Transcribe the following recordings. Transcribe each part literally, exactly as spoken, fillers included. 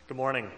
Good morning.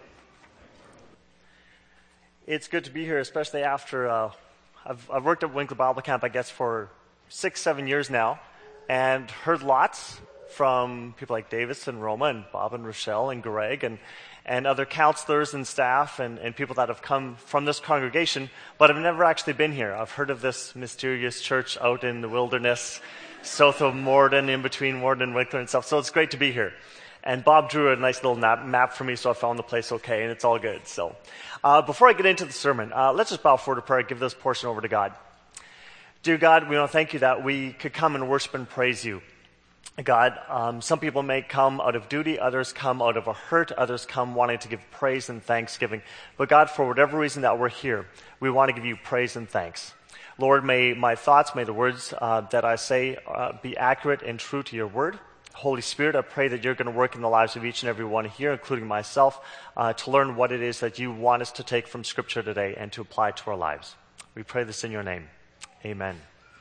It's good to be here, especially after uh, I've, I've worked at Winkler Bible Camp, I guess, for six, seven years now, and heard lots from people like Davis and Roma and Bob and Rochelle and Greg and, and other counselors and staff and, and people that have come from this congregation, but I've never actually been here. I've heard of this mysterious church out in the wilderness, south of Morden, in between Morden and Winkler and stuff, so it's great to be here. And Bob drew a nice little map, map for me, so I found the place okay, and it's all good. So, uh, before I get into the sermon, uh, let's just bow forward to prayer and give this portion over to God. Dear God, we want to thank you that we could come and worship and praise you. God, um, some people may come out of duty, others come out of a hurt, others come wanting to give praise and thanksgiving. But God, for whatever reason that we're here, we want to give you praise and thanks. Lord, may my thoughts, may the words uh, that I say uh, be accurate and true to your word. Holy Spirit, I pray that you're going to work in the lives of each and every one here, including myself, uh, to learn what it is that you want us to take from Scripture today and to apply to our lives. We pray this in your name. Amen.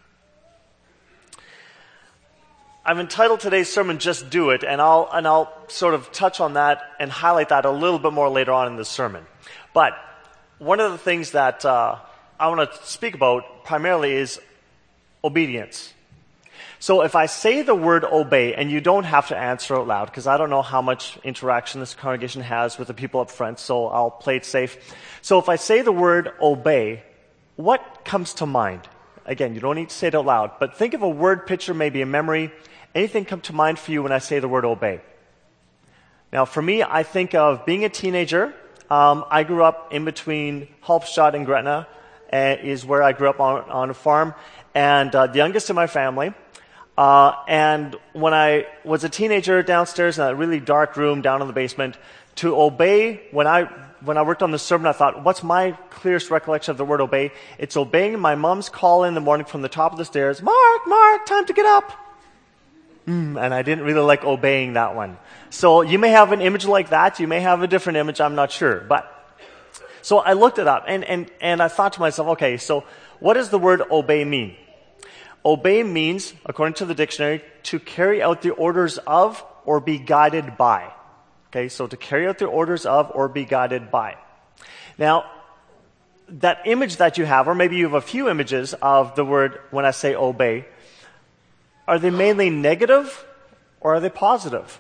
I've entitled today's sermon, Just Do It, and I'll, and I'll sort of touch on that and highlight that a little bit more later on in the sermon. But one of the things that uh, I want to speak about primarily is obedience. So if I say the word obey, and you don't have to answer out loud, because I don't know how much interaction this congregation has with the people up front, so I'll play it safe. So if I say the word obey, what comes to mind? Again, you don't need to say it out loud, but think of a word picture, maybe a memory. Anything come to mind for you when I say the word obey? Now for me, I think of being a teenager. Um, I grew up in between Halpstadt and Gretna, uh, is where I grew up on, on a farm, and uh, the youngest in my family. Uh, and when I was a teenager downstairs in a really dark room down in the basement, to obey, when I when I worked on the sermon, I thought, what's my clearest recollection of the word obey? It's obeying my mom's call in the morning from the top of the stairs, Mark, Mark, time to get up. Mm, and I didn't really like obeying that one. So you may have an image like that. You may have a different image. I'm not sure. But so I looked it up, and, and, and I thought to myself, okay, so what does the word obey mean? Obey means, according to the dictionary, to carry out the orders of or be guided by. Okay, so to carry out the orders of or be guided by. Now, that image that you have, or maybe you have a few images of the word when I say obey, are they mainly negative or are they positive?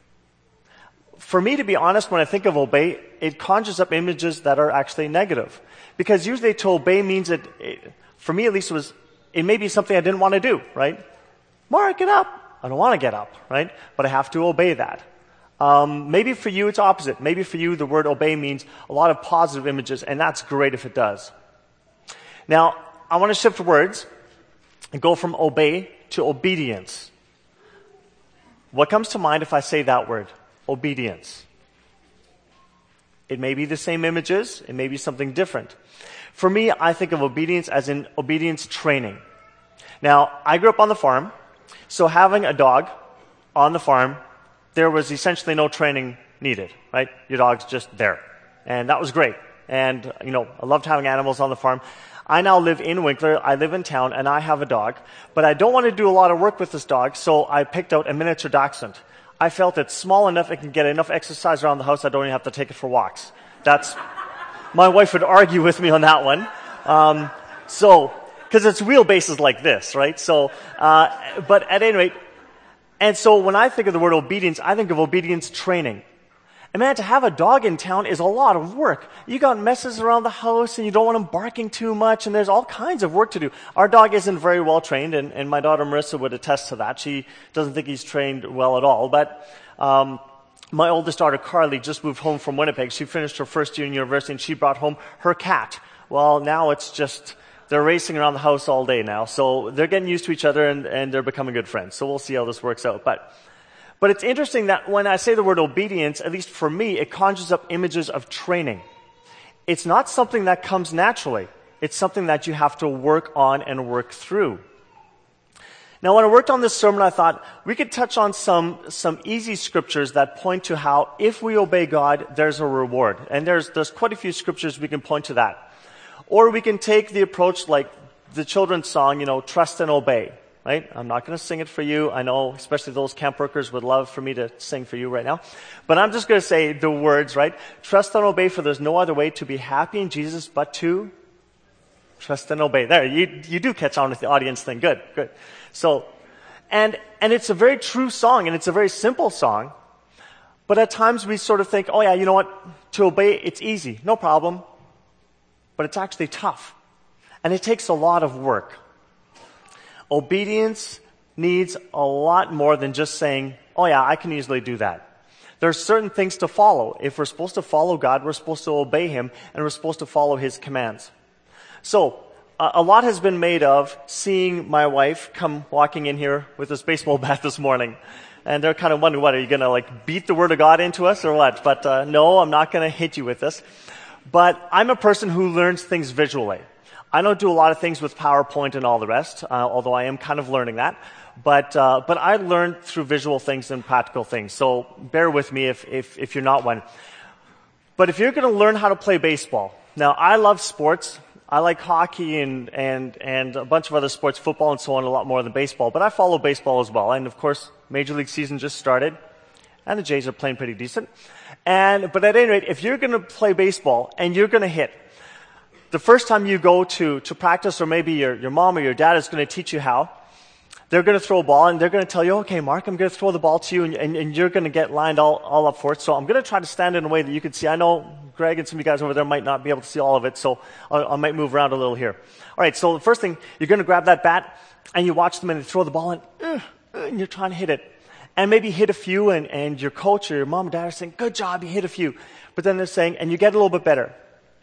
For me, to be honest, when I think of obey, it conjures up images that are actually negative. Because usually to obey means that, it, for me at least, it was It may be something I didn't want to do, right? Mark, get up. I don't want to get up, right? But I have to obey that. Um, maybe for you it's opposite. Maybe for you the word obey means a lot of positive images, and that's great if it does. Now, I want to shift words and go from obey to obedience. What comes to mind if I say that word? Obedience. It may be the same images. It may be something different. For me, I think of obedience as in obedience training. Now, I grew up on the farm, so having a dog on the farm, there was essentially no training needed, right? Your dog's just there. And that was great. And, you know, I loved having animals on the farm. I now live in Winkler, I live in town, and I have a dog. But I don't want to do a lot of work with this dog, so I picked out a miniature dachshund. I felt it's small enough, it can get enough exercise around the house, I don't even have to take it for walks. That's... My wife would argue with me on that one. Um, so, because it's wheelbases like this, right? So, uh, but at any rate, and so when I think of the word obedience, I think of obedience training. And man, to have a dog in town is a lot of work. You got messes around the house and you don't want them barking too much and there's all kinds of work to do. Our dog isn't very well trained, and, and my daughter Marissa would attest to that. She doesn't think he's trained well at all, but, um, my oldest daughter, Carly, just moved home from Winnipeg. She finished her first year in university, and she brought home her cat. Well, now it's just, they're racing around the house all day now. So they're getting used to each other, and, and they're becoming good friends. So we'll see how this works out. But, but it's interesting that when I say the word obedience, at least for me, it conjures up images of training. It's not something that comes naturally. It's something that you have to work on and work through. Now, when I worked on this sermon, I thought we could touch on some, some easy scriptures that point to how if we obey God, there's a reward. And there's, there's quite a few scriptures we can point to that. Or we can take the approach like the children's song, you know, trust and obey. right? I'm not going to sing it for you. I know especially those camp workers would love for me to sing for you right now. But I'm just going to say the words, right? Trust and obey, for there's no other way to be happy in Jesus but to trust and obey. There, you you do catch on with the audience thing. Good, good. So, and and it's a very true song, and it's a very simple song. But at times we sort of think, oh yeah, you know what? To obey, it's easy. No problem. But it's actually tough. And it takes a lot of work. Obedience needs a lot more than just saying, oh yeah, I can easily do that. There are certain things to follow. If we're supposed to follow God, we're supposed to obey Him, and we're supposed to follow His commands. So, uh, a lot has been made of seeing my wife come walking in here with this baseball bat this morning. And they're kind of wondering, what, are you going to like beat the Word of God into us or what? But uh, no, I'm not going to hit you with this. But I'm a person who learns things visually. I don't do a lot of things with PowerPoint and all the rest, uh, although I am kind of learning that. But uh, but I learn through visual things and practical things. So bear with me if if, if you're not one. But if you're going to learn how to play baseball, now I love sports. I like hockey and, and, and a bunch of other sports, football and so on, a lot more than baseball. But I follow baseball as well. And of course, Major League season just started. And the Jays are playing pretty decent. And, but at any rate, if you're going to play baseball and you're going to hit, the first time you go to, to practice, or maybe your, your mom or your dad is going to teach you how, they're going to throw a ball and they're going to tell you, okay, Mark, I'm going to throw the ball to you and, and, and you're going to get lined all, all up for it. So I'm going to try to stand in a way that you can see. I know Greg and some of you guys over there might not be able to see all of it, so I, I might move around a little here. All right, so the first thing, you're going to grab that bat and you watch them and they throw the ball and, uh, uh, and you're trying to hit it. And maybe hit a few and, and your coach or your mom or dad are saying, good job, you hit a few. But then they're saying, and you get a little bit better.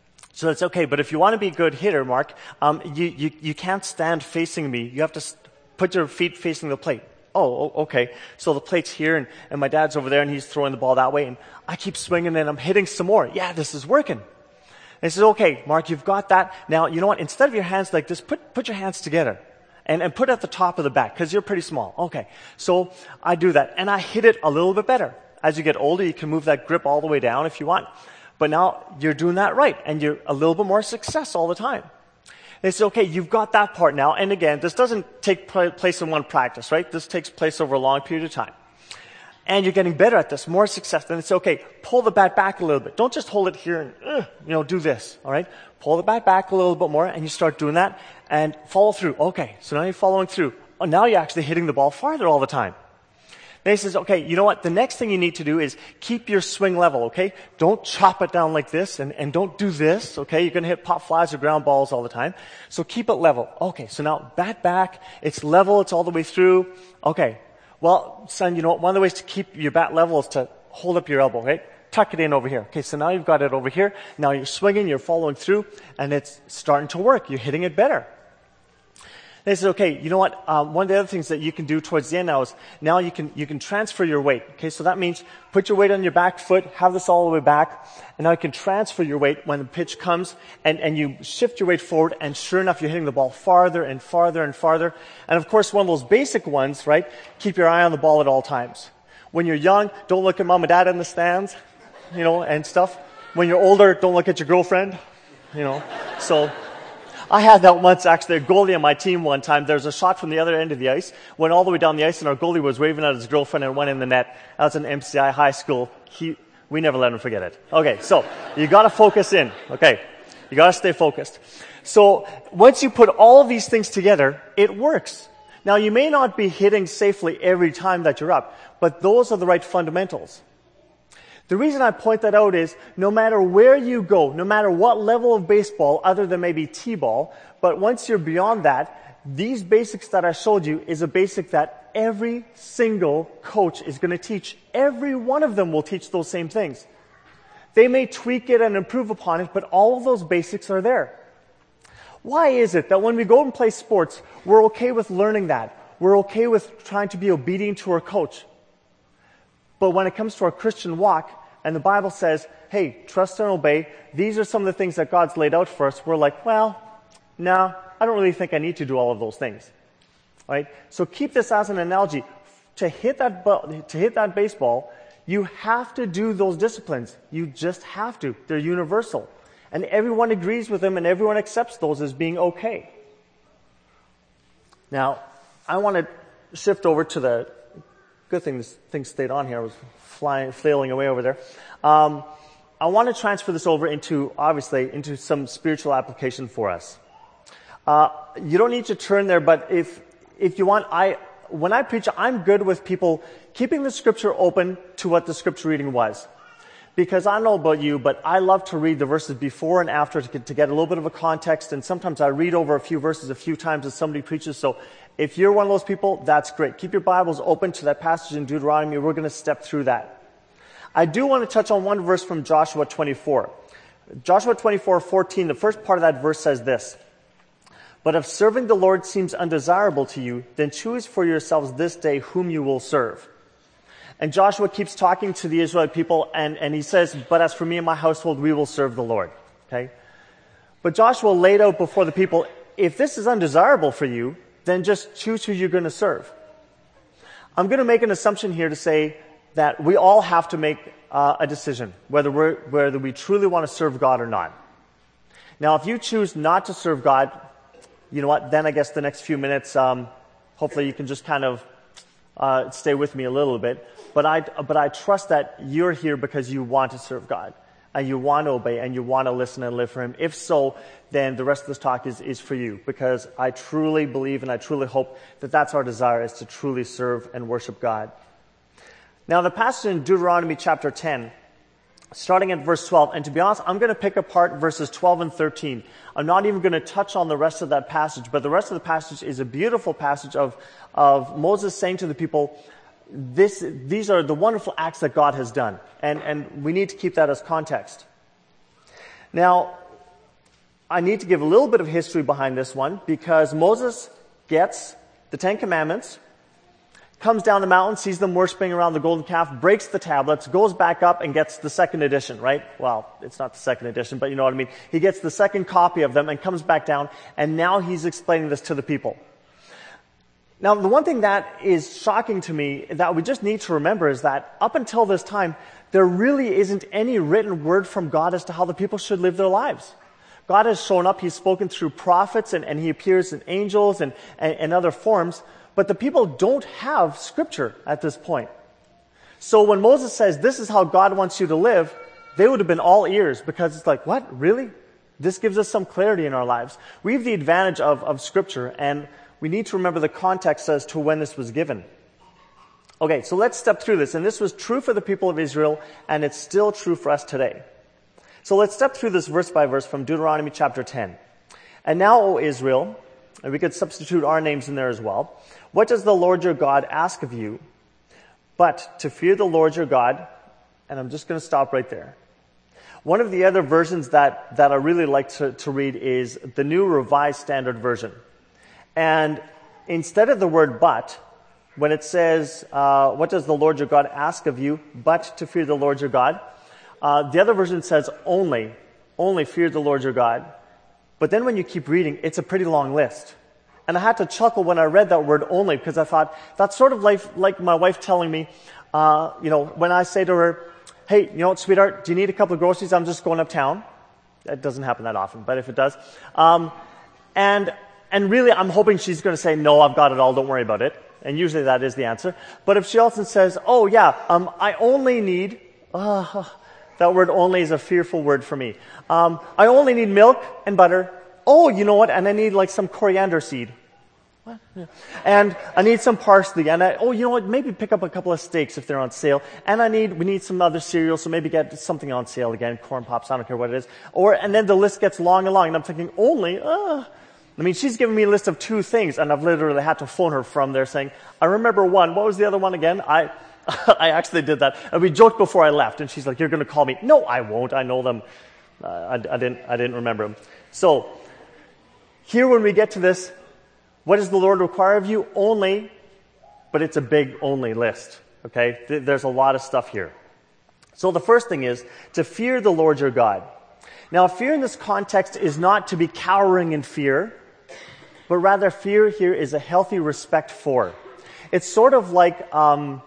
So that's okay, but if you want to be a good hitter, Mark, um, you, you, you can't stand facing me. You have to st- put your feet facing the plate. Oh, okay. So the plate's here, and, and my dad's over there, and he's throwing the ball that way, and I keep swinging, and I'm hitting some more. Yeah, this is working. And he says, okay, Mark, you've got that. Now, you know what? Instead of your hands like this, put, put your hands together, and, and put it at the top of the bat, because you're pretty small. Okay. So I do that, and I hit it a little bit better. As you get older, you can move that grip all the way down if you want. But now you're doing that right, and you're a little bit more success all the time. They say, okay, you've got that part now. And again, this doesn't take place in one practice, right? This takes place over a long period of time. And you're getting better at this, more success. Then it's okay, pull the bat back a little bit. Don't just hold it here and, uh, you know, do this, all right? Pull the bat back a little bit more, and you start doing that, and follow through. Okay, so now you're following through. Oh, now you're actually hitting the ball farther all the time. Then he says, okay, you know what? The next thing you need to do is keep your swing level, okay? Don't chop it down like this, and, and don't do this, okay? You're going to hit pop flies or ground balls all the time. So keep it level. Okay, so now bat back. It's level. It's all the way through. Okay. Well, son, you know what? One of the ways to keep your bat level is to hold up your elbow, right? Tuck it in over here. Okay, so now you've got it over here. Now you're swinging, you're following through, and it's starting to work. You're hitting it better. They said, okay, you know what? Um, one of the other things that you can do towards the end now is now you can you can transfer your weight. Okay, so that means put your weight on your back foot, have this all the way back, and now you can transfer your weight when the pitch comes, and, and you shift your weight forward, and sure enough, you're hitting the ball farther and farther and farther. And of course, one of those basic ones, right? Keep your eye on the ball at all times. When you're young, don't look at mom and dad in the stands, you know, and stuff. When you're older, don't look at your girlfriend, you know. So I had that once, actually, a goalie on my team one time. There was a shot from the other end of the ice, went all the way down the ice, and our goalie was waving at his girlfriend and went in the net. That was in M C I high school. He, we never let him forget it. Okay, so you got to focus in. Okay, you got to stay focused. So once you put all of these things together, it works. Now, you may not be hitting safely every time that you're up, but those are the right fundamentals. The reason I point that out is no matter where you go, no matter what level of baseball, other than maybe T-ball, but once you're beyond that, these basics that I showed you is a basic that every single coach is going to teach. Every one of them will teach those same things. They may tweak it and improve upon it, but all of those basics are there. Why is it that when we go and play sports, we're okay with learning that? We're okay with trying to be obedient to our coach. But when it comes to our Christian walk, and the Bible says, hey, trust and obey, these are some of the things that God's laid out for us, we're like, well, no, I don't really think I need to do all of those things. All right? So keep this as an analogy. To hit that bu- to hit that baseball, you have to do those disciplines. You just have to. They're universal. And everyone agrees with them, and everyone accepts those as being okay. Now, I want to shift over to the, good thing this thing stayed on here. I was flying, flailing away over there. Um, I want to transfer this over into, obviously, into some spiritual application for us. Uh, you don't need to turn there, but if, if you want, I, when I preach, I'm good with people keeping the scripture open to what the scripture reading was. Because I don't know about you, but I love to read the verses before and after to get, to get a little bit of a context, and sometimes I read over a few verses a few times as somebody preaches. So if you're one of those people, that's great. Keep your Bibles open to that passage in Deuteronomy. We're going to step through that. I do want to touch on one verse from Joshua twenty-four. Joshua twenty-four fourteen, the first part of that verse says this: "But if serving the Lord seems undesirable to you, then choose for yourselves this day whom you will serve." And Joshua keeps talking to the Israelite people, and, and he says, "But as for me and my household, we will serve the Lord." Okay? But Joshua laid out before the people, if this is undesirable for you, then just choose who you're going to serve. I'm going to make an assumption here to say that we all have to make uh, a decision, whether we're, whether we truly want to serve God or not. Now, if you choose not to serve God, you know what, then I guess the next few minutes, um, hopefully you can just kind of uh, stay with me a little bit. But I, but I trust that you're here because you want to serve God, and you want to obey, and you want to listen and live for Him. If so, then the rest of this talk is, is for you, because I truly believe and I truly hope that that's our desire, is to truly serve and worship God. Now, the passage in Deuteronomy chapter ten, starting at verse twelve, and to be honest, I'm going to pick apart verses twelve and thirteen. I'm not even going to touch on the rest of that passage, but the rest of the passage is a beautiful passage of, of Moses saying to the people, This, these are the wonderful acts that God has done, and, and we need to keep that as context. Now, I need to give a little bit of history behind this one, because Moses gets the Ten Commandments, comes down the mountain, sees them worshiping around the golden calf, breaks the tablets, goes back up and gets the second edition, right? Well, it's not the second edition, but you know what I mean. He gets the second copy of them and comes back down, and now he's explaining this to the people. Now, the one thing that is shocking to me that we just need to remember is that up until this time, there really isn't any written word from God as to how the people should live their lives. God has shown up, He's spoken through prophets, and, and He appears in angels and, and, and other forms, but the people don't have Scripture at this point. So when Moses says, this is how God wants you to live, they would have been all ears, because it's like, what, really? This gives us some clarity in our lives. We have the advantage of, of Scripture, and we need to remember the context as to when this was given. Okay, so let's step through this. And this was true for the people of Israel, and it's still true for us today. So let's step through this verse by verse from Deuteronomy chapter ten. "And now, O Israel," and we could substitute our names in there as well, "what does the Lord your God ask of you but to fear the Lord your God?" And I'm just going to stop right there. One of the other versions that, that I really like to, to read is the New Revised Standard Version. And instead of the word "but," when it says, uh, "what does the Lord your God ask of you but to fear the Lord your God?" Uh, the other version says only, only fear the Lord your God. But then when you keep reading, it's a pretty long list. And I had to chuckle when I read that word "only," because I thought, that's sort of like, like my wife telling me, uh, you know, when I say to her, "Hey, you know what, sweetheart, do you need a couple of groceries? I'm just going uptown." That doesn't happen that often, but if it does. Um, and And really, I'm hoping she's going to say, "No, I've got it all, don't worry about it." And usually that is the answer. But if she also says, "Oh yeah, um, I only need," uh, that word "only" is a fearful word for me. Um, "I only need milk and butter. Oh, you know what? And I need like some coriander seed. What? Yeah. And I need some parsley. And I, oh, you know what? Maybe pick up a couple of steaks if they're on sale. And I need, we need some other cereal, so maybe get something on sale again, Corn Pops, I don't care what it is." Or, and then the list gets long and long, and I'm thinking, only, uh, I mean, she's given me a list of two things, and I've literally had to phone her from there saying, "I remember one. What was the other one again?" I I actually did that. And we joked before I left, and she's like, "You're going to call me." "No, I won't. I know them." Uh, I, I didn't I didn't remember them. So, here when we get to this, what does the Lord require of you? Only, but it's a big only list. Okay? Th- there's a lot of stuff here. So the first thing is to fear the Lord your God. Now, fear in this context is not to be cowering in fear, but rather fear here is a healthy respect for. It's sort of like um,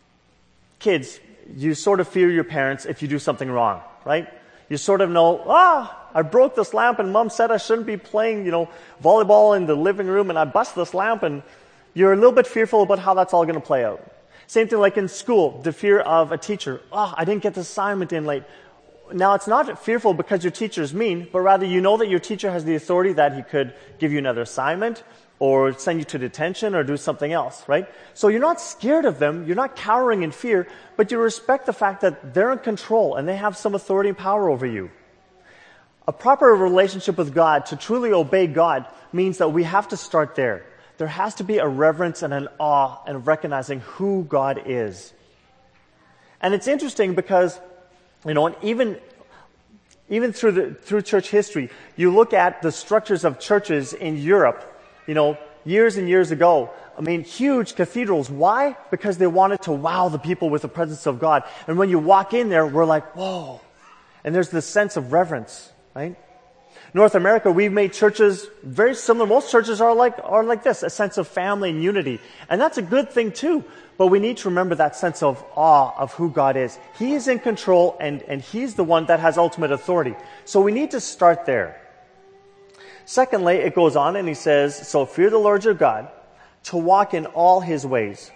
kids. You sort of fear your parents if you do something wrong, right? You sort of know, ah, I broke this lamp and Mom said I shouldn't be playing, you know, volleyball in the living room, and I bust this lamp, and You're a little bit fearful about how that's all going to play out. Same thing like in school, the fear of a teacher. Oh, I didn't get the assignment in late. Now, it's not fearful because your teacher is mean, but rather you know that your teacher has the authority that he could give you another assignment or send you to detention or do something else, right? So you're not scared of them, you're not cowering in fear, but you respect the fact that they're in control and they have some authority and power over you. A proper relationship with God, to truly obey God, means that we have to start there. There has to be a reverence and an awe and recognizing who God is. And it's interesting because, you know, and even even through the through church history, you look at the structures of churches in Europe, you know, years and years ago. I mean, huge cathedrals. Why? Because they wanted to wow the people with the presence of God. And when you walk in there, we're like, whoa. And there's this sense of reverence, right? North America, we've made churches very similar. Most churches are like are like this, a sense of family and unity. And that's a good thing too. But we need to remember that sense of awe of who God is. He is in control and, and He's the one that has ultimate authority. So we need to start there. Secondly, it goes on and he says, so fear the Lord your God, to walk in all His ways.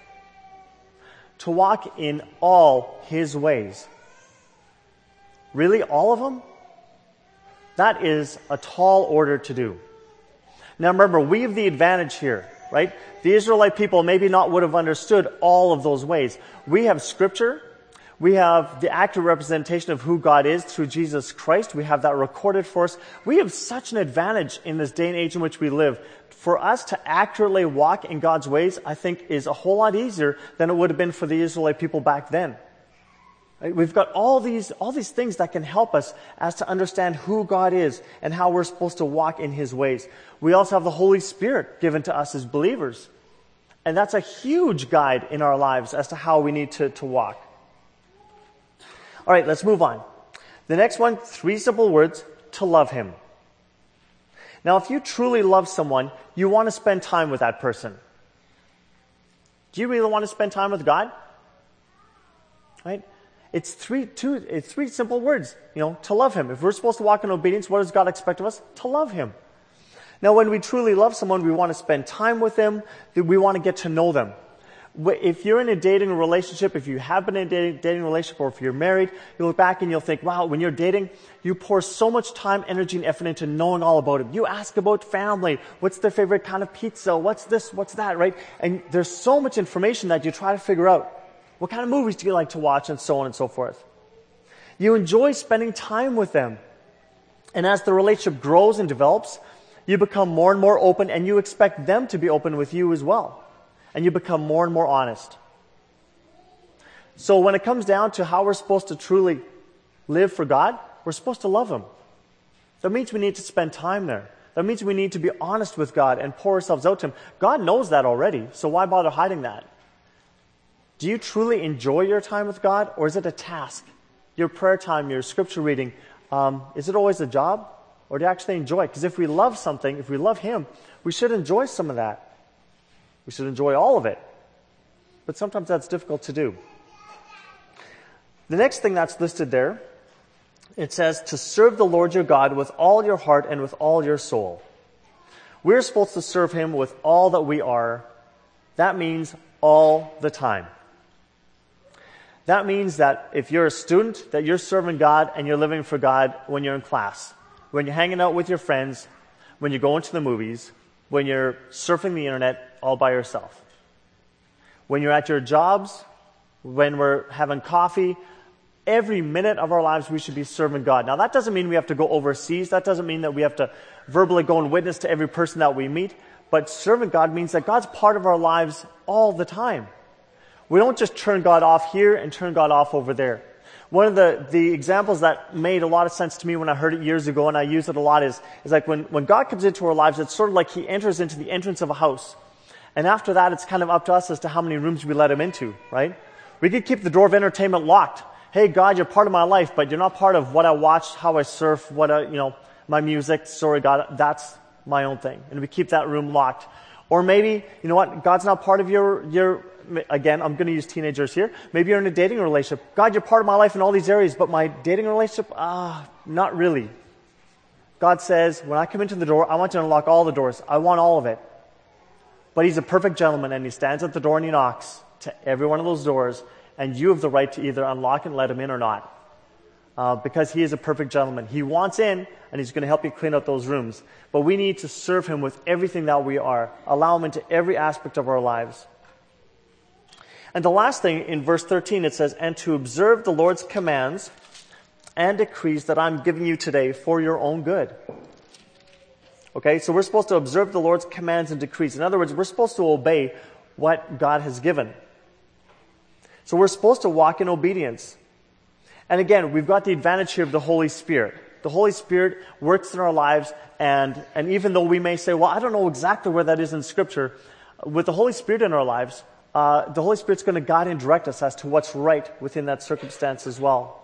To walk in all His ways. Really, all of them? That is a tall order to do. Now remember, we have the advantage here, right? The Israelite people maybe not would have understood all of those ways. We have Scripture. We have the accurate representation of who God is through Jesus Christ. We have that recorded for us. We have such an advantage in this day and age in which we live. For us to accurately walk in God's ways, I think, is a whole lot easier than it would have been for the Israelite people back then. We've got all these all these things that can help us as to understand who God is and how we're supposed to walk in His ways. We also have the Holy Spirit given to us as believers. And that's a huge guide in our lives as to how we need to, to walk. All right, let's move on. The next one, three simple words, to love Him. Now, if you truly love someone, you want to spend time with that person. Do you really want to spend time with God? Right? It's three, two, it's three simple words, you know, to love Him. If we're supposed to walk in obedience, what does God expect of us? To love Him. Now, when we truly love someone, we want to spend time with them. We want to get to know them. If you're in a dating relationship, if you have been in a dating, dating relationship, or if you're married, you look back and you'll think, wow, when you're dating, you pour so much time, energy, and effort into knowing all about them. You ask about family. What's their favorite kind of pizza? What's this? What's that, right? And there's so much information that you try to figure out. What kind of movies do you like to watch, and so on and so forth. You enjoy spending time with them. And as the relationship grows and develops, you become more and more open, and you expect them to be open with you as well. And you become more and more honest. So when it comes down to how we're supposed to truly live for God, we're supposed to love Him. That means we need to spend time there. That means we need to be honest with God and pour ourselves out to Him. God knows that already, so why bother hiding that? Do you truly enjoy your time with God, or is it a task? Your prayer time, your scripture reading, um, is it always a job, or do you actually enjoy it? Because if we love something, if we love Him, we should enjoy some of that. We should enjoy all of it. But sometimes that's difficult to do. The next thing that's listed there, it says to serve the Lord your God with all your heart and with all your soul. We're supposed to serve Him with all that we are. That means all the time. That means that if you're a student, that you're serving God and you're living for God when you're in class, when you're hanging out with your friends, when you're going to the movies, when you're surfing the internet all by yourself. When you're at your jobs, when we're having coffee, every minute of our lives we should be serving God. Now that doesn't mean we have to go overseas. That doesn't mean that we have to verbally go and witness to every person that we meet. But serving God means that God's part of our lives all the time. We don't just turn God off here and turn God off over there. One of the, the examples that made a lot of sense to me when I heard it years ago, and I use it a lot, is, is like when, when God comes into our lives, it's sort of like He enters into the entrance of a house. And after that, it's kind of up to us as to how many rooms we let Him into, right? We could keep the door of entertainment locked. Hey, God, you're part of my life, but you're not part of what I watch, how I surf, what I, you know, my music. Sorry, God, that's my own thing. And we keep that room locked. Or maybe, you know what, God's not part of your, your, again, I'm going to use teenagers here. Maybe you're in a dating relationship. God, you're part of my life in all these areas, but my dating relationship, ah, not really. God says, when I come into the door, I want you to unlock all the doors. I want all of it. But he's a perfect gentleman, and he stands at the door and he knocks to every one of those doors, and you have the right to either unlock and let him in or not. Uh, because he is a perfect gentleman. He wants in, and he's going to help you clean out those rooms. But we need to serve him with everything that we are. Allow him into every aspect of our lives. And the last thing, in verse thirteen, it says, and to observe the Lord's commands and decrees that I'm giving you today for your own good. Okay, so we're supposed to observe the Lord's commands and decrees. In other words, we're supposed to obey what God has given. So we're supposed to walk in obedience. And again, we've got the advantage here of the Holy Spirit. The Holy Spirit works in our lives, and, and even though we may say, well, I don't know exactly where that is in Scripture, with the Holy Spirit in our lives, uh, the Holy Spirit's going to guide and direct us as to what's right within that circumstance as well.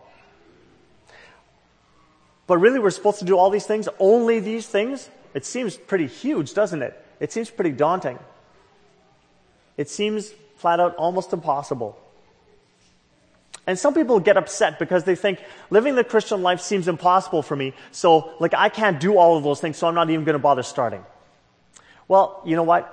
But really, we're supposed to do all these things, only these things? It seems pretty huge, doesn't it? It seems pretty daunting. It seems flat out almost impossible. And some people get upset because they think living the Christian life seems impossible for me, so like I can't do all of those things, so I'm not even going to bother starting. Well, you know what?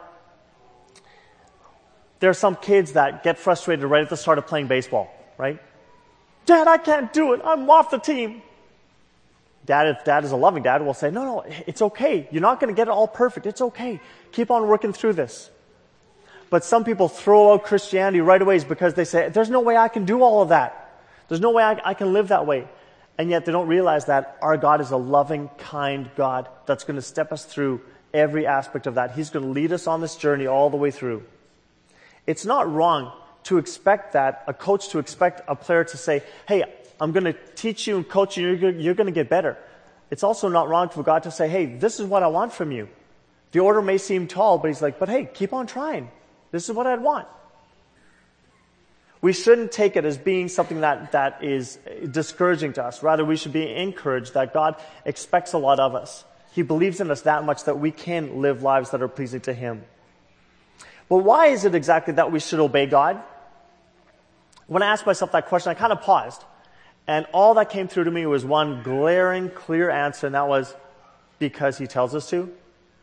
There are some kids that get frustrated right at the start of playing baseball, right? Dad, I can't do it. I'm off the team. Dad, if dad is a loving dad, will say, no, no, it's okay. You're not going to get it all perfect. It's okay. Keep on working through this. But some people throw out Christianity right away because they say, there's no way I can do all of that. There's no way I, I can live that way. And yet they don't realize that our God is a loving, kind God that's going to step us through every aspect of that. He's going to lead us on this journey all the way through. It's not wrong to expect that, a coach to expect a player to say, hey, I'm going to teach you and coach you, you're, you're going to get better. It's also not wrong for God to say, hey, this is what I want from you. The order may seem tall, but he's like, but hey, keep on trying. This is what I'd want. We shouldn't take it as being something that, that is discouraging to us. Rather, we should be encouraged that God expects a lot of us. He believes in us that much that we can live lives that are pleasing to Him. But why is it exactly that we should obey God? When I asked myself that question, I kind of paused. And all that came through to me was one glaring, clear answer, and that was because He tells us to.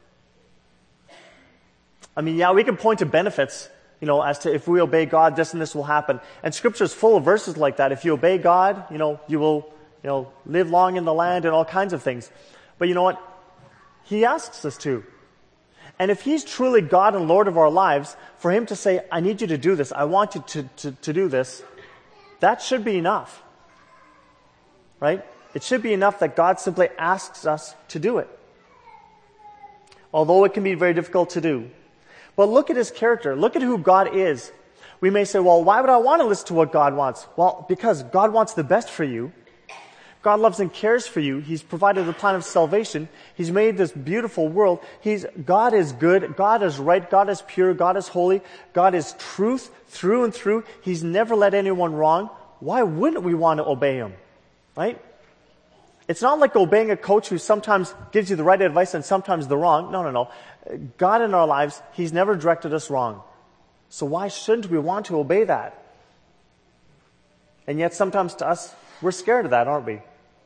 I mean, yeah, we can point to benefits, you know, as to if we obey God, this and this will happen. And Scripture is full of verses like that. If you obey God, you know, you will, you know, live long in the land and all kinds of things. But you know what? He asks us to. And if He's truly God and Lord of our lives, for Him to say, I need you to do this, I want you to, to, to do this, that should be enough. Right? It should be enough that God simply asks us to do it. Although it can be very difficult to do. But look at His character. Look at who God is. We may say, well, why would I want to listen to what God wants? Well, because God wants the best for you. God loves and cares for you. He's provided the plan of salvation. He's made this beautiful world. He's, God is good. God is right. God is pure. God is holy. God is truth through and through. He's never let anyone wrong. Why wouldn't we want to obey Him? Right? It's not like obeying a coach who sometimes gives you the right advice and sometimes the wrong. No, no, no. God in our lives, He's never directed us wrong. So why shouldn't we want to obey that? And yet sometimes to us, we're scared of that, aren't we?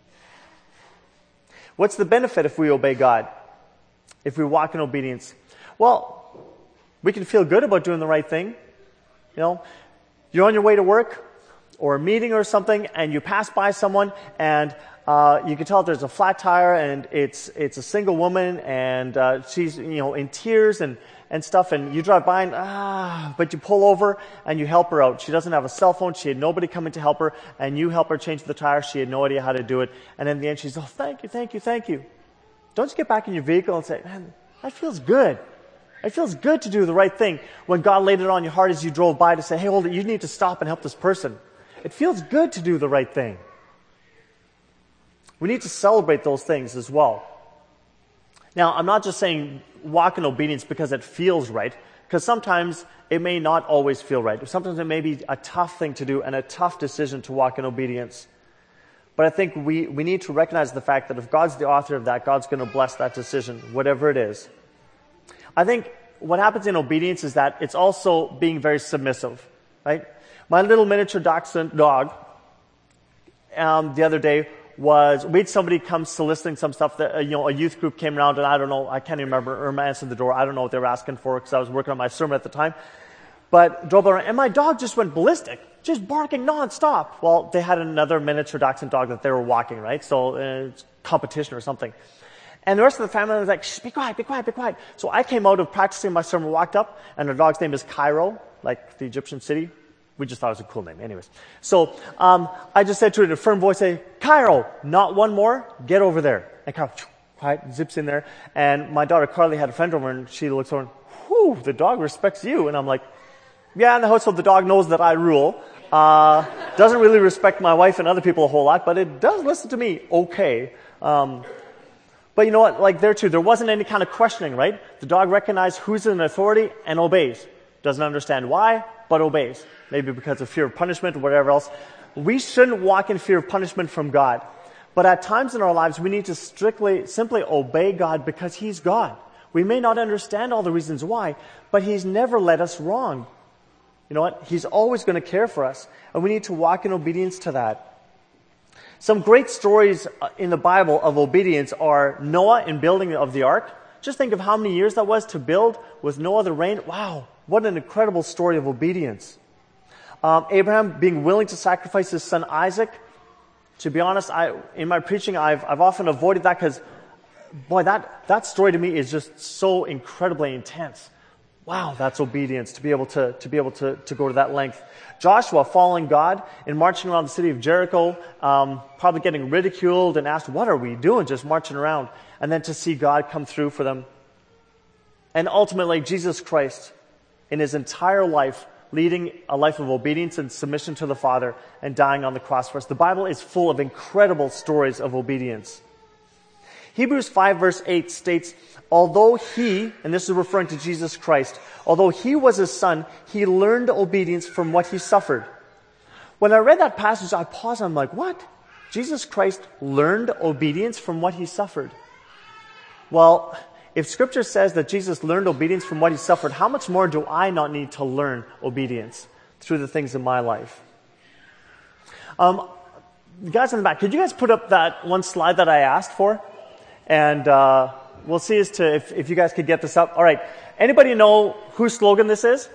What's the benefit if we obey God? If we walk in obedience? Well, we can feel good about doing the right thing. You know, you're on your way to work or a meeting or something and you pass by someone and Uh, you can tell there's a flat tire and it's, it's a single woman and, uh, she's, you know, in tears and, and stuff and you drive by and, ah, but you pull over and you help her out. She doesn't have a cell phone. She had nobody coming to help her and you help her change the tire. She had no idea how to do it. And in the end she's, oh, thank you, thank you, thank you. Don't you get back in your vehicle and say, man, that feels good. It feels good to do the right thing when God laid it on your heart as you drove by to say, hey, hold it, you need to stop and help this person. It feels good to do the right thing. We need to celebrate those things as well. Now, I'm not just saying walk in obedience because it feels right, because sometimes it may not always feel right. Sometimes it may be a tough thing to do and a tough decision to walk in obedience. But I think we, we need to recognize the fact that if God's the author of that, God's going to bless that decision, whatever it is. I think what happens in obedience is that it's also being very submissive, right? My little miniature dachshund dog, um, the other day, was we had somebody come soliciting some stuff that, uh, you know, a youth group came around, and I don't know, I can't even remember, Irma answered the door. I don't know what they were asking for because I was working on my sermon at the time. But drove around, and my dog just went ballistic, just barking nonstop. Well, they had another miniature dachshund dog that they were walking, right? So uh, it's competition or something. And the rest of the family was like, shh, be quiet, be quiet, be quiet. So I came out of practicing my sermon, walked up, and the dog's name is Cairo, like the Egyptian city. We just thought it was a cool name. Anyways. So um, I just said to it in a firm voice, say, Cairo, not one more, get over there. And Cairo, quiet, zips in there. And my daughter Carly had a friend over, and she looks over and, whew, the dog respects you. And I'm like, yeah, in the household, the dog knows that I rule. Uh, doesn't really respect my wife and other people a whole lot, but it does listen to me okay. Um, but you know what? Like there too, there wasn't any kind of questioning, right? The dog recognized who's in authority and obeys. Doesn't understand why, but obeys. Maybe because of fear of punishment or whatever else. We shouldn't walk in fear of punishment from God. But at times in our lives, we need to strictly, simply obey God because He's God. We may not understand all the reasons why, but He's never led us wrong. You know what? He's always going to care for us, and we need to walk in obedience to that. Some great stories in the Bible of obedience are Noah in building of the ark. Just think of how many years that was to build with no other rain. Wow, what an incredible story of obedience. Um, Abraham being willing to sacrifice his son Isaac. To be honest, I, in my preaching, I've, I've often avoided that because, boy, that, that story to me is just so incredibly intense. Wow, that's obedience, to be able to, to be able to, to go to that length. Joshua following God and marching around the city of Jericho, um, probably getting ridiculed and asked, what are we doing just marching around? And then to see God come through for them. And ultimately, Jesus Christ, in His entire life, leading a life of obedience and submission to the Father and dying on the cross for us. The Bible is full of incredible stories of obedience. Hebrews five verse eight states, although He, and this is referring to Jesus Christ, although He was His Son, He learned obedience from what He suffered. When I read that passage, I paused and I'm like, what? Jesus Christ learned obedience from what He suffered? Well, if Scripture says that Jesus learned obedience from what He suffered, how much more do I not need to learn obedience through the things in my life? Um, guys in the back, could you guys put up that one slide that I asked for? And uh, we'll see as to if, if you guys could get this up. All right. Anybody know whose slogan this is?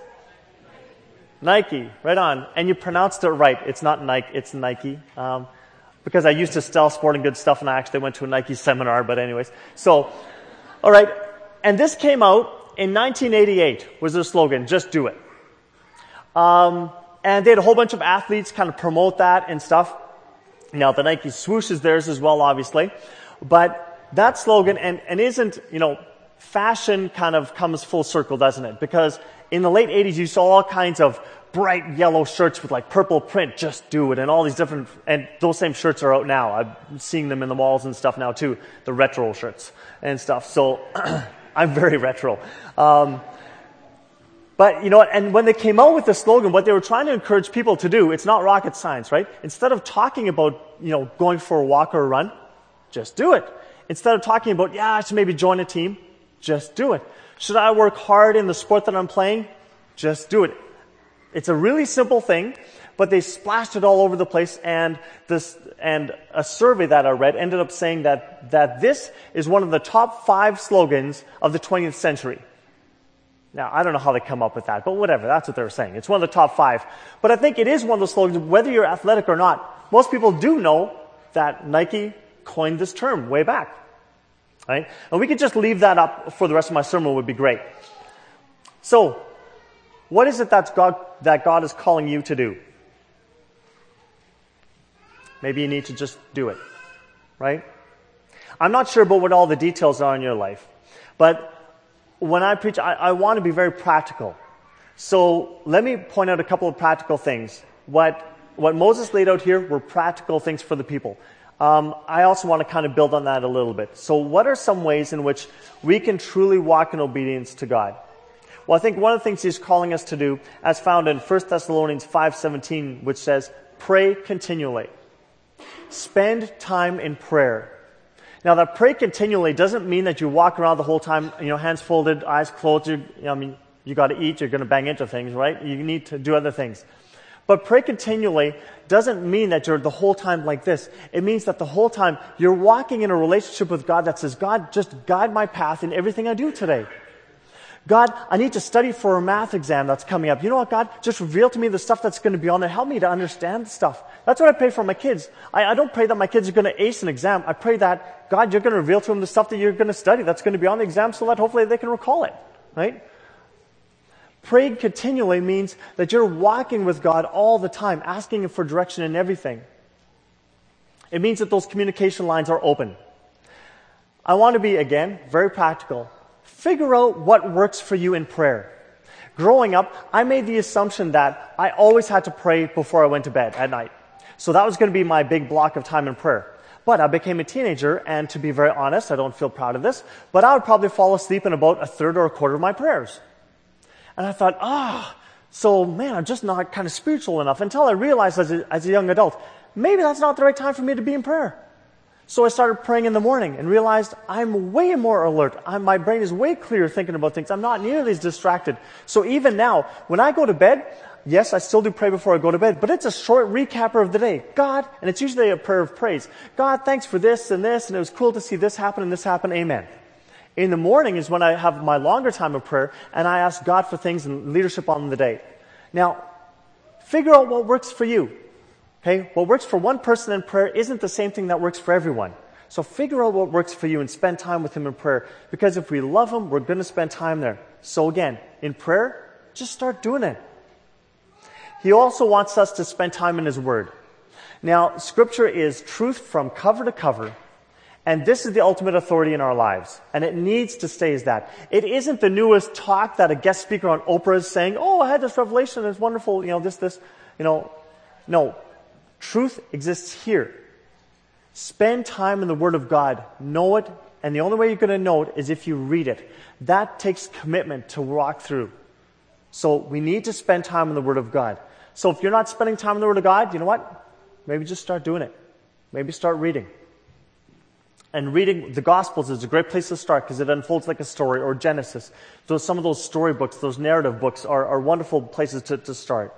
Nike. Right on. And you pronounced it right. It's not Nike. It's Nike. Um, because I used to sell sporting goods stuff, and I actually went to a Nike seminar. But anyways. So, all right. And this came out in nineteen eighty-eight was their slogan, just do it. Um, and they had a whole bunch of athletes kind of promote that and stuff. Now, the Nike swoosh is theirs as well, obviously. But that slogan, and, and isn't, you know, fashion kind of comes full circle, doesn't it? Because in the late eighties, you saw all kinds of bright yellow shirts with like purple print, just do it, and all these different, and those same shirts are out now. I'm seeing them in the malls and stuff now too, the retro shirts and stuff. So I'm very retro. Um, but, you know, and when they came out with the slogan, what they were trying to encourage people to do, it's not rocket science, right? Instead of talking about, you know, going for a walk or a run, just do it. Instead of talking about, yeah, I should maybe join a team, just do it. Should I work hard in the sport that I'm playing? Just do it. It's a really simple thing, but they splashed it all over the place, and this, and a survey that I read ended up saying that, that this is one of the top five slogans of the twentieth century. Now, I don't know how they come up with that, but whatever, that's what they were saying. It's one of the top five. But I think it is one of those slogans, whether you're athletic or not. Most people do know that Nike coined this term way back. Right? And we could just leave that up for the rest of my sermon would be great. So, what is it that God, that God is calling you to do? Maybe you need to just do it. Right? I'm not sure about what all the details are in your life. But when I preach, I, I want to be very practical. So, let me point out a couple of practical things. What, what Moses laid out here were practical things for the people. Um, I also want to kind of build on that a little bit. So what are some ways in which we can truly walk in obedience to God? Well, I think one of the things He's calling us to do, as found in First Thessalonians five seventeen, which says, pray continually. Spend time in prayer. Now, that pray continually doesn't mean that you walk around the whole time, you know, hands folded, eyes closed. You, you know, I mean, you got to eat, you're going to bang into things, right? You need to do other things. But pray continually doesn't mean that you're the whole time like this. It means that the whole time you're walking in a relationship with God that says, God, just guide my path in everything I do today. God, I need to study for a math exam that's coming up. You know what, God? Just reveal to me the stuff that's going to be on there. Help me to understand stuff. That's what I pray for my kids. I, I don't pray that my kids are going to ace an exam. I pray that, God, you're going to reveal to them the stuff that you're going to study that's going to be on the exam so that hopefully they can recall it, right? Praying continually means that you're walking with God all the time, asking Him for direction in everything. It means that those communication lines are open. I want to be, again, very practical. Figure out what works for you in prayer. Growing up, I made the assumption that I always had to pray before I went to bed at night. So that was going to be my big block of time in prayer. But I became a teenager, and to be very honest, I don't feel proud of this, but I would probably fall asleep in about a third or a quarter of my prayers. And I thought, ah, so man, I'm just not kind of spiritual enough, until I realized as a, as a young adult, maybe that's not the right time for me to be in prayer. So I started praying in the morning and realized I'm way more alert. I'm, my brain is way clearer thinking about things. I'm not nearly as distracted. So even now, when I go to bed, yes, I still do pray before I go to bed, but it's a short recapper of the day. God, and it's usually a prayer of praise. God, thanks for this and this, and it was cool to see this happen and this happen. Amen. In the morning is when I have my longer time of prayer, and I ask God for things and leadership on the day. Now, figure out what works for you. Okay, what works for one person in prayer isn't the same thing that works for everyone. So figure out what works for you and spend time with Him in prayer. Because if we love Him, we're going to spend time there. So again, in prayer, just start doing it. He also wants us to spend time in His Word. Now, Scripture is truth from cover to cover. And this is the ultimate authority in our lives. And it needs to stay as that. It isn't the newest talk that a guest speaker on Oprah is saying, oh, I had this revelation, it's wonderful, you know, this, this, you know. No. Truth exists here. Spend time in the Word of God. Know it. And the only way you're going to know it is if you read it. That takes commitment to walk through. So we need to spend time in the Word of God. So if you're not spending time in the Word of God, you know what? Maybe just start doing it. Maybe start reading. And reading the Gospels is a great place to start because it unfolds like a story, or Genesis. Those, some of those story books, those narrative books are, are wonderful places to, to start.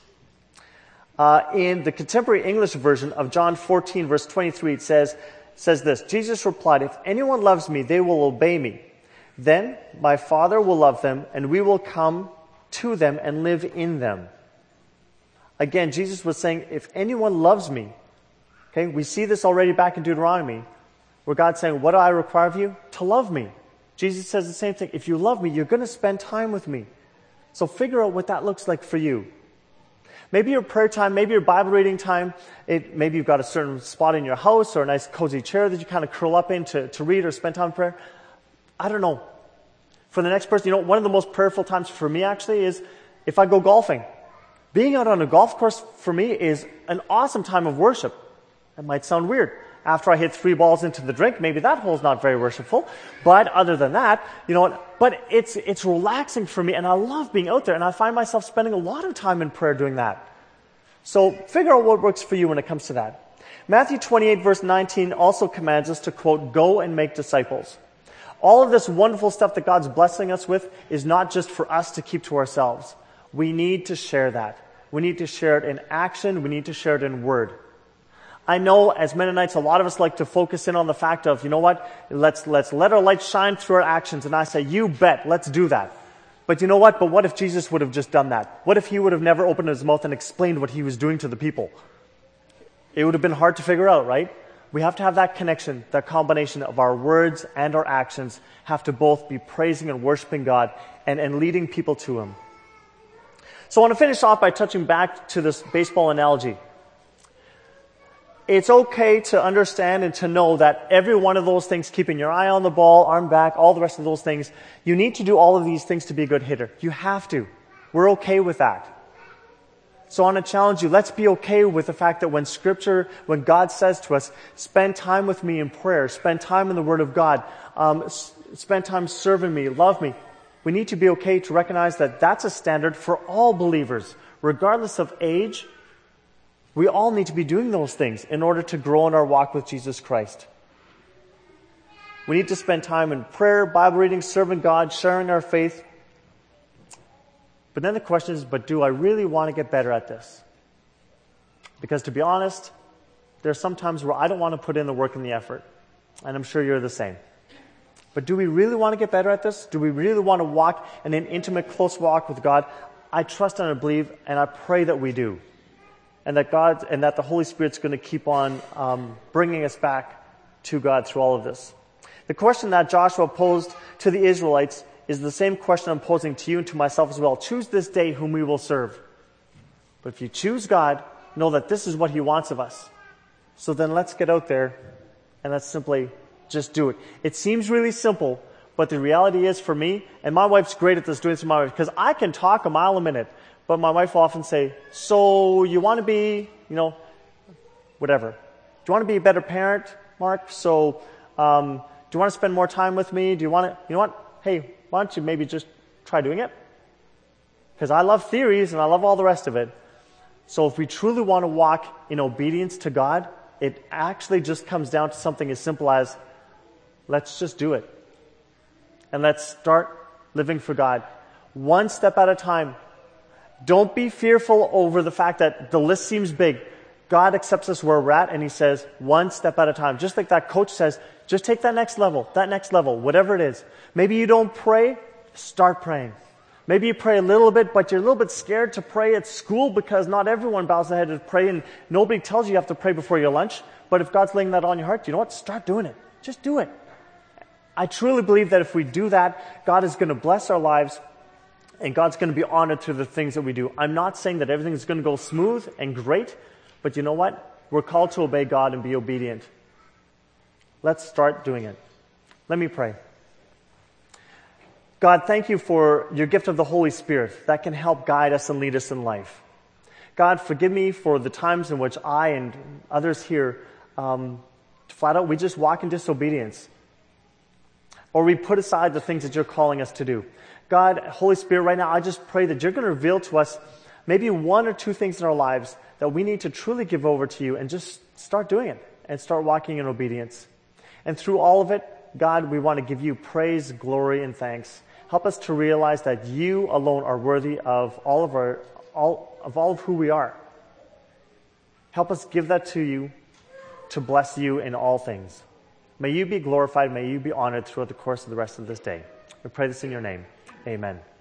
Uh, in the contemporary English version of John fourteen, verse twenty-three, it says, says this, Jesus replied, if anyone loves me, they will obey me. Then my Father will love them, and we will come to them and live in them. Again, Jesus was saying, if anyone loves me, okay, we see this already back in Deuteronomy, where God's saying, what do I require of you? To love me. Jesus says the same thing. If you love me, you're going to spend time with me. So figure out what that looks like for you. Maybe your prayer time, maybe your Bible reading time, it, maybe you've got a certain spot in your house or a nice cozy chair that you kind of curl up in to, to read or spend time in prayer. I don't know. For the next person, you know, one of the most prayerful times for me actually is if I go golfing. Being out on a golf course for me is an awesome time of worship. That might sound weird. After I hit three balls into the drink, maybe that hole's not very worshipful. But other than that, you know what? But it's it's relaxing for me, and I love being out there, and I find myself spending a lot of time in prayer doing that. So figure out what works for you when it comes to that. Matthew twenty-eight, verse nineteen also commands us to, quote, go and make disciples. All of this wonderful stuff that God's blessing us with is not just for us to keep to ourselves. We need to share that. We need to share it in action. We need to share it in word. I know as Mennonites, a lot of us like to focus in on the fact of, you know what, let's, let's let our light shine through our actions. And I say, you bet, let's do that. But you know what? But what if Jesus would have just done that? What if He would have never opened His mouth and explained what He was doing to the people? It would have been hard to figure out, right? We have to have that connection, that combination of our words and our actions have to both be praising and worshiping God and, and leading people to Him. So I want to finish off by touching back to this baseball analogy. It's okay to understand and to know that every one of those things, keeping your eye on the ball, arm back, all the rest of those things, you need to do all of these things to be a good hitter. You have to. We're okay with that. So I want to challenge you, let's be okay with the fact that when Scripture, when God says to us, spend time with me in prayer, spend time in the Word of God, um, s- spend time serving me, love me, we need to be okay to recognize that that's a standard for all believers, regardless of age. We all need to be doing those things in order to grow in our walk with Jesus Christ. We need to spend time in prayer, Bible reading, serving God, sharing our faith. But then the question is, but do I really want to get better at this? Because to be honest, there are some times where I don't want to put in the work and the effort. And I'm sure you're the same. But do we really want to get better at this? Do we really want to walk in an intimate, close walk with God? I trust and I believe, and I pray that we do. And that God, and that the Holy Spirit's going to keep on um, bringing us back to God through all of this. The question that Joshua posed to the Israelites is the same question I'm posing to you and to myself as well. Choose this day whom we will serve. But if you choose God, know that this is what He wants of us. So then let's get out there and let's simply just do it. It seems really simple, but the reality is for me, and my wife's great at this, doing this to my wife, because I can talk a mile a minute, but my wife will often say, so you want to be, you know, whatever. Do you want to be a better parent, Mark? So um, do you want to spend more time with me? Do you want to, you know what? Hey, why don't you maybe just try doing it? Because I love theories and I love all the rest of it. So if we truly want to walk in obedience to God, it actually just comes down to something as simple as, let's just do it. And let's start living for God. One step at a time. Don't be fearful over the fact that the list seems big. God accepts us where we're at, and He says, one step at a time. Just like that coach says, just take that next level, that next level, whatever it is. Maybe you don't pray, start praying. Maybe you pray a little bit, but you're a little bit scared to pray at school because not everyone bows their head to pray, and nobody tells you you have to pray before your lunch. But if God's laying that on your heart, you know what? Start doing it. Just do it. I truly believe that if we do that, God is going to bless our lives, and God's going to be honored through the things that we do. I'm not saying that everything is going to go smooth and great, but you know what? We're called to obey God and be obedient. Let's start doing it. Let me pray. God, thank you for your gift of the Holy Spirit that can help guide us and lead us in life. God, forgive me for the times in which I and others here, um, flat out, we just walk in disobedience. Or we put aside the things that you're calling us to do. God, Holy Spirit, right now, I just pray that you're going to reveal to us maybe one or two things in our lives that we need to truly give over to you and just start doing it and start walking in obedience. And through all of it, God, we want to give you praise, glory, and thanks. Help us to realize that you alone are worthy of all of our, all of all of who we are. Help us give that to you to bless you in all things. May you be glorified, may you be honored throughout the course of the rest of this day. We pray this in your name. Amen.